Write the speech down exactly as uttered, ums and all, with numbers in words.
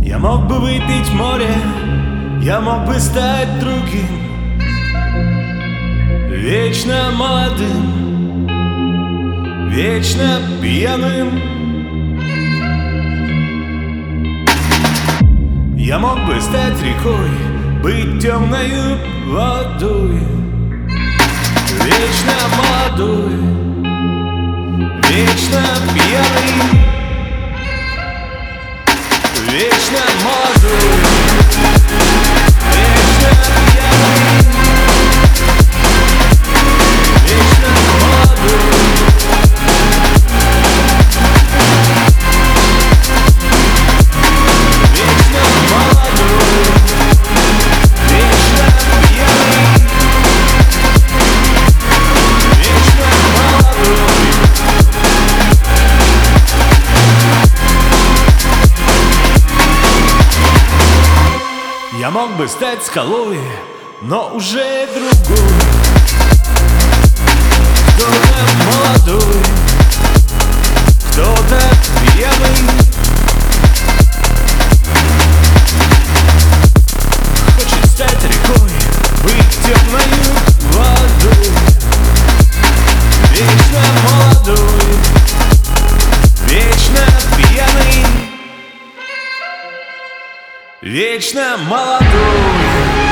Я мог бы выпить море, я мог бы стать другим, вечно молодым, вечно пьяным. Я мог бы стать рекой, быть темною водой, вечно молодой, вечно пьяный, вечно молодой, вечно пьяный, вечно молодой, вечно молодой, вечно пьяный, вечно молодой. Я мог бы стать скалой, но уже другой, кто-то молодой, кто-то пьяный. Хочет стать рекой, быть темною водой, вечно молодой, вечно пьяный, вечно молодой.